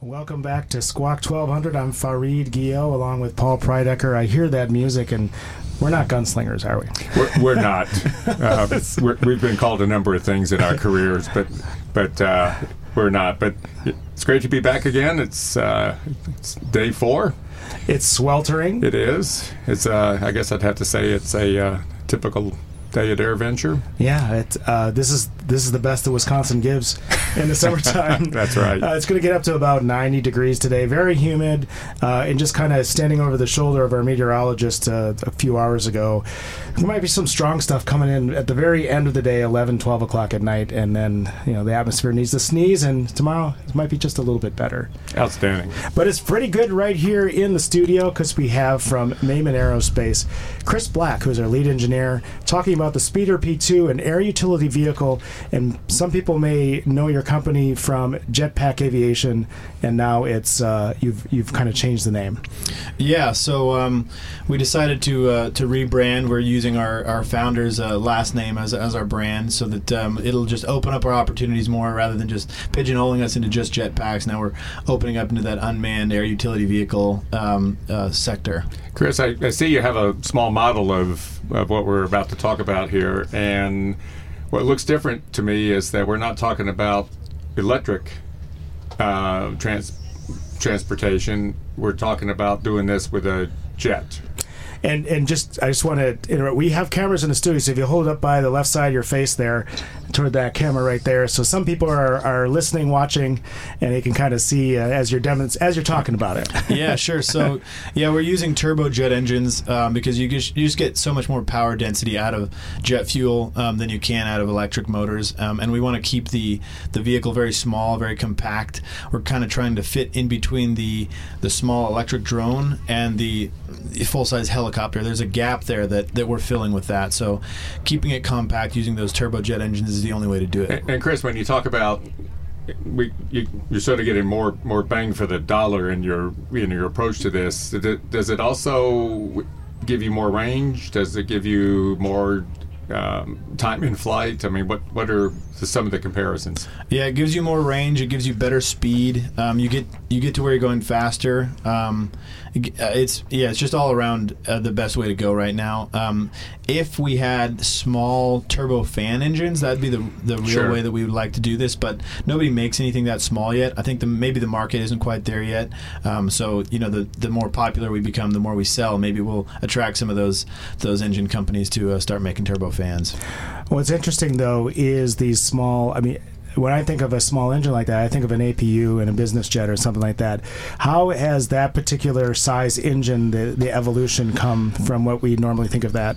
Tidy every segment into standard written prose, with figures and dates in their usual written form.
Welcome back to Squawk 1200. I'm Fareed Guillot along with Paul Prydecker. I hear that music, and we're not gunslingers, are we? We're not. We've been called a number of things in our careers, but we're not. But it's great to be back again. It's day 4. It's sweltering. It is. It's. I guess I'd have to say it's a typical day at AirVenture. Yeah, this is the best that Wisconsin gives in the summertime. That's right. It's going to get up to about 90 degrees today. Very humid, and just kind of standing over the shoulder of our meteorologist a few hours ago. There might be some strong stuff coming in at the very end of the day, 11, 12 o'clock at night, and then the atmosphere needs to sneeze, and tomorrow it might be just a little bit better. Outstanding. But it's pretty good right here in the studio because we have from Mayman Aerospace, Chris Black, who's our lead engineer, talking about the Speeder P2, an air utility vehicle, and some people may know your company from Jetpack Aviation, and now it's you've kind of changed the name. Yeah, so we decided to rebrand. We're using our founder's last name as our brand, so that it'll just open up our opportunities more rather than just pigeonholing us into just jetpacks. Now we're opening up into that unmanned air utility vehicle sector. Chris, I see you have a small model of what we're about to talk about here, and what looks different to me is that we're not talking about electric transportation. We're talking about doing this with a jet. And I just want to interrupt. We have cameras in the studio, so if you hold it up by the left side of your face there, toward that camera right there, so some people are listening, watching, and they can kind of see as you're talking about it. Yeah, sure. So, yeah, we're using turbojet engines because you just get so much more power density out of jet fuel than you can out of electric motors, and we want to keep the vehicle very small, very compact. We're kind of trying to fit in between the small electric drone and the full-size helicopter. There's a gap there that we're filling with that. So keeping it compact using those turbojet engines is the only way to do it. And Chris, when you talk about you're sort of getting more bang for the dollar in your approach to this, does it also give you more range? Does it give you more time in flight? I mean, what are some of the comparisons? Yeah, it gives you more range. It gives you better speed. You get to where you're going faster. It's just all around the best way to go right now. If we had small turbofan engines, that'd be the real Sure. way that we would like to do this. But nobody makes anything that small yet. I think maybe the market isn't quite there yet. So the more popular we become, the more we sell. Maybe we'll attract some of those engine companies to start making turbofans. What's interesting though is these small. I mean, when I think of a small engine like that, I think of an APU and a business jet or something like that. How has that particular size engine, the evolution, come from what we normally think of that?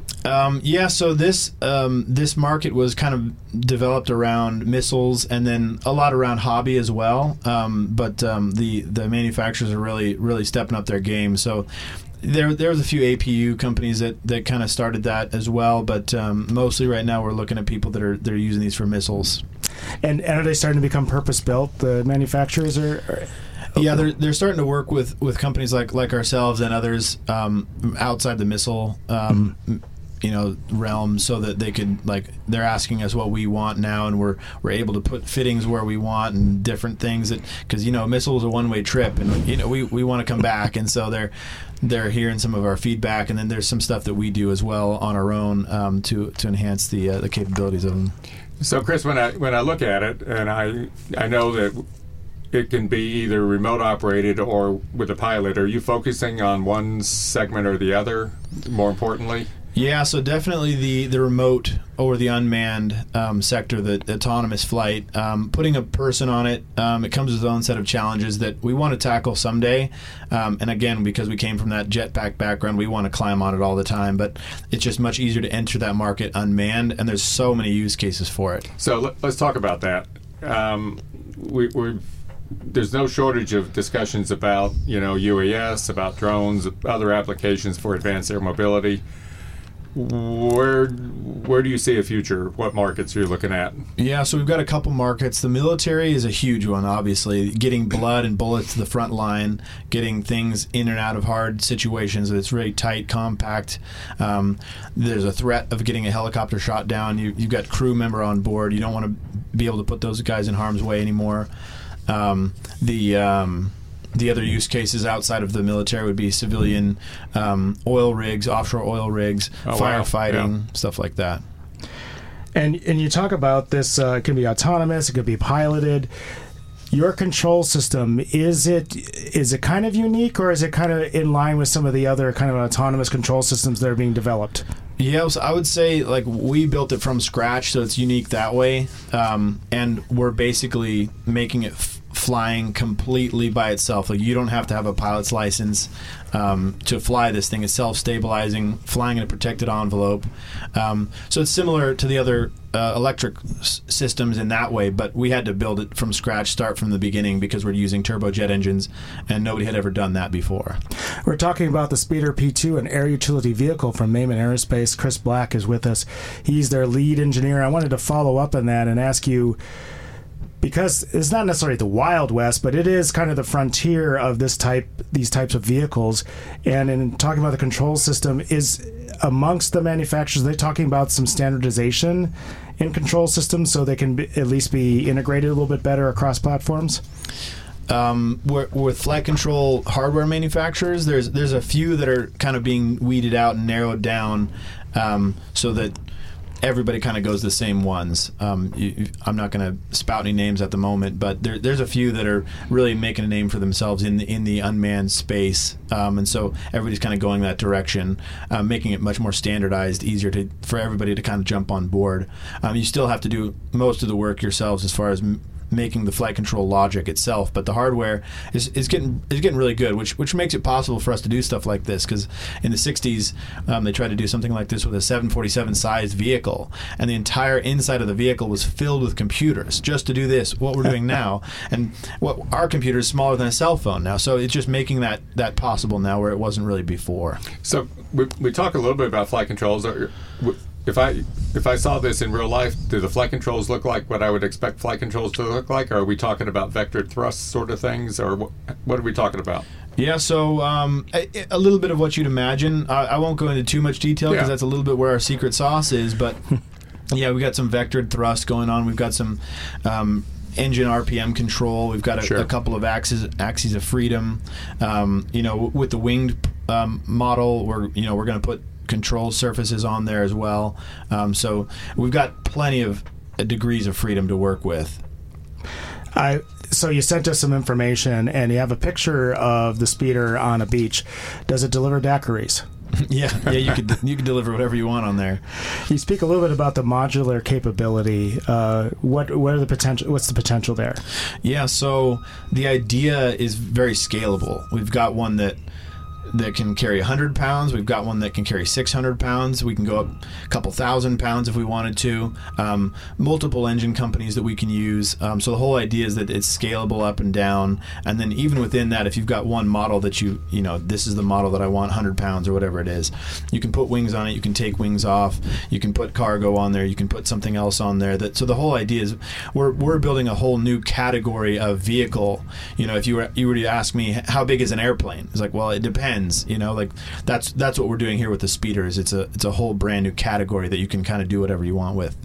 So this market was kind of developed around missiles and then a lot around hobby as well. But the manufacturers are really stepping up their game. So there was a few APU companies that kind of started that as well. But mostly right now we're looking at people that are using these for missiles. And are they starting to become purpose-built, the manufacturers? Yeah, they're starting to work with companies like ourselves and others outside the missile realm, so that they could, they're asking us what we want now, and we're able to put fittings where we want and different things, because missiles are a one-way trip, and we want to come back, and so they're hearing some of our feedback, and then there's some stuff that we do as well on our own to enhance the capabilities of them. So, Chris, when I look at it, and I know that it can be either remote operated or with a pilot, are you focusing on one segment or the other, more importantly? Yeah, so definitely the remote or the unmanned sector, the autonomous flight, putting a person on it, it comes with its own set of challenges that we want to tackle someday. And again, because we came from that jetpack background, we want to climb on it all the time. But it's just much easier to enter that market unmanned, and there's so many use cases for it. So let's talk about that. There's no shortage of discussions about UAS, about drones, other applications for advanced air mobility. Where do you see a future? What markets are you looking at? Yeah, so we've got a couple markets. The military is a huge one, obviously. Getting blood and bullets to the front line, getting things in and out of hard situations. It's really tight, compact. There's a threat of getting a helicopter shot down. You've got crew member on board. You don't want to be able to put those guys in harm's way anymore. The other use cases outside of the military would be civilian oil rigs, offshore oil rigs, firefighting, stuff like that. And you talk about this, it can be autonomous, it could be piloted. Your control system, is it kind of unique, or is it kind of in line with some of the other kind of autonomous control systems that are being developed? Yeah, so I would say like we built it from scratch, so it's unique that way, and we're basically making it flying completely by itself. Like you don't have to have a pilot's license to fly this thing. It's self-stabilizing, flying in a protected envelope. So it's similar to the other electric systems in that way, but we had to build it from scratch, start from the beginning, because we're using turbojet engines, and nobody had ever done that before. We're talking about the Speeder P2, an air utility vehicle from Mayman Aerospace. Chris Black is with us. He's their lead engineer. I wanted to follow up on that and ask you, because it's not necessarily the Wild West, but it is kind of the frontier of these types of vehicles. And in talking about the control system, is amongst the manufacturers, they're talking about some standardization in control systems so they can at least be integrated a little bit better across platforms? With flight control hardware manufacturers, there's a few that are kind of being weeded out and narrowed down so that everybody kind of goes the same ones. I'm not going to spout any names at the moment, but there's a few that are really making a name for themselves in the unmanned space, and so everybody's kind of going that direction, making it much more standardized, easier for everybody to kind of jump on board. You still have to do most of the work yourselves as far as making the flight control logic itself, but the hardware is getting really good, which makes it possible for us to do stuff like this. Because in the 60s, they tried to do something like this with a 747 sized vehicle, and the entire inside of the vehicle was filled with computers just to do this, what we're doing now. And what our computer is smaller than a cell phone now, so it's just making that possible now where it wasn't really before. So we talk a little bit about flight controls. If I saw this in real life, do the flight controls look like what I would expect flight controls to look like? Or are we talking about vectored thrust sort of things, or what are we talking about? Yeah, so a little bit of what you'd imagine. I won't go into too much detail because that's a little bit where our secret sauce is, but yeah, we got some vectored thrust going on. We've got some engine RPM control. We've got a couple of axes of freedom. With the winged model, we're going to put control surfaces on there as well. So we've got plenty of degrees of freedom to work with. So you sent us some information, and you have a picture of the Speeder on a beach. Does it deliver daiquiris? Yeah, you could deliver whatever you want on there. You speak a little bit about the modular capability. What are the potential? What's the potential there? Yeah, so the idea is very scalable. We've got one that can carry 100 pounds. We've got one that can carry 600 pounds. We can go up a couple thousand pounds if we wanted to. Multiple engine companies that we can use. So the whole idea is that it's scalable up and down. And then even within that, if you've got one model that this is the model that I want, 100 pounds or whatever it is, you can put wings on it. You can take wings off. You can put cargo on there. You can put something else on there. So the whole idea is we're building a whole new category of vehicle. If you were to ask me how big is an airplane, it's like, well, it depends. That's what we're doing here with the Speeders. It's a whole brand new category that you can kind of do whatever you want with.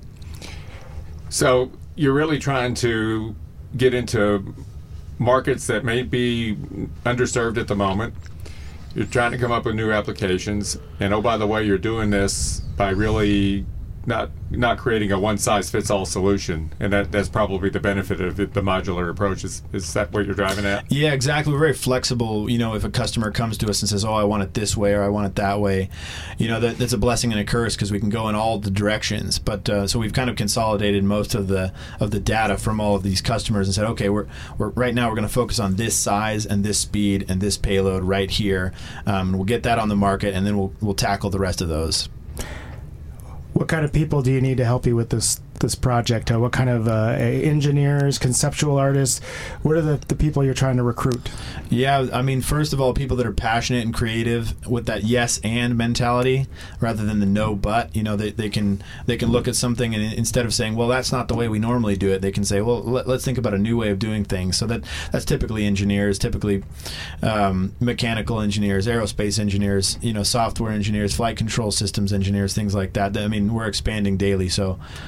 So you're really trying to get into markets that may be underserved at the moment. You're trying to come up with new applications, and by the way, you're doing this by really not creating a one-size-fits-all solution, and that's probably the benefit of the modular approach. Is that what you're driving at? Yeah, exactly. We're very flexible. If a customer comes to us and says, "Oh, I want it this way," or "I want it that way," that's a blessing and a curse because we can go in all the directions. But so we've kind of consolidated most of the data from all of these customers and said, "Okay, we're right now we're going to focus on this size and this speed and this payload right here. We'll get that on the market, and then we'll tackle the rest of those." What kind of people do you need to help you with this project? What kind of engineers, conceptual artists? What are the people you're trying to recruit? Yeah, I mean, first of all, people that are passionate and creative with that yes and mentality rather than the no but. They can look at something and instead of saying, well, that's not the way we normally do it, they can say, well, let's think about a new way of doing things. So that's typically engineers, typically mechanical engineers, aerospace engineers, software engineers, flight control systems engineers, things like that. I mean, we're expanding daily, so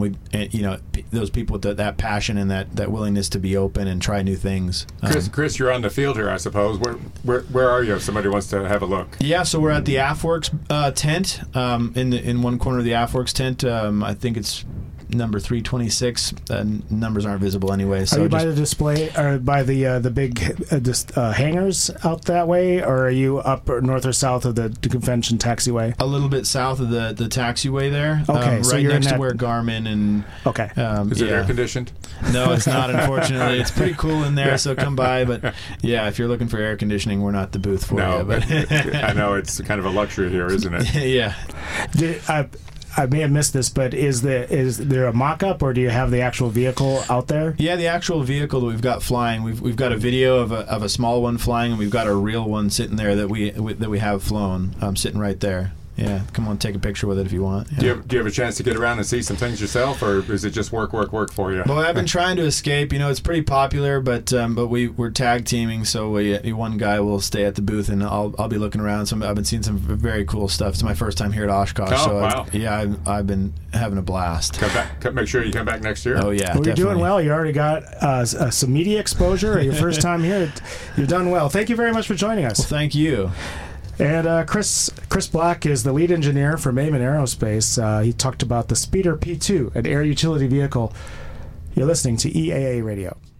those people with that passion and that willingness to be open and try new things. Chris, you're on the field here, I suppose. Where are you if somebody wants to have a look? Yeah, so we're at the AFWorks tent, in one corner of the AFWorks tent. I think it's number 326. Numbers aren't visible anyway. So are you by the display or by the big hangars out that way, or are you up or north or south of the convention taxiway? A little bit south of the taxiway there. Okay, so right you're next in to where Garmin and. Okay. Is it air conditioned? No, it's not. Unfortunately, it's pretty cool in there. So come by. But yeah, if you're looking for air conditioning, we're not the booth for you. But I know it's kind of a luxury here, isn't it? Yeah. I may have missed this, but is there a mock-up, or do you have the actual vehicle out there? Yeah, the actual vehicle that we've got flying. We've got a video of a small one flying, and we've got a real one sitting there that we have flown, sitting right there. Yeah, come on, take a picture with it if you want. Yeah. Do you have a chance to get around and see some things yourself, or is it just work for you? Well, I've been trying to escape. It's pretty popular, but we're tag teaming, so one guy will stay at the booth, and I'll be looking around. I've been seeing some very cool stuff. It's my first time here at Oshkosh. Wow. I've been having a blast. Come back. Make sure you come back next year. Oh yeah, well, you're doing well. You already got some media exposure. Your first time here, you've done well. Thank you very much for joining us. Well, thank you. And Chris Black is the lead engineer for Maven Aerospace. He talked about the Speeder P2, an air utility vehicle. You're listening to EAA Radio.